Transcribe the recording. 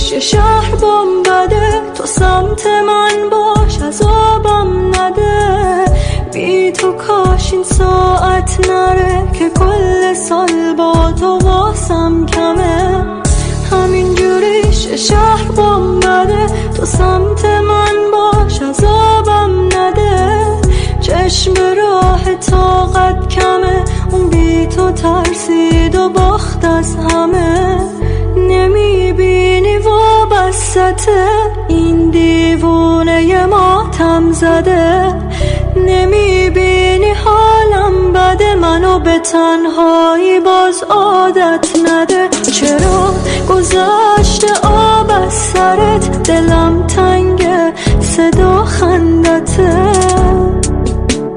ریش شهر بام بده، تو سمت من باش عذابم نده. بی تو کاش این ساعت نره که کل سال با تو واسم کمه. همینجوری شهر بام بده، تو سمت من باش عذابم نده. چشم به راه طاقت کمه، اون بی تو ترسید و باخت از همه. نمیبینی وابسته این دیوونه ماتم زده. نمیبینی حالم بده، منو به تنهایی باز عادت نده. چرا گذشته آب از سرت، دلم تنگه صدا خندته.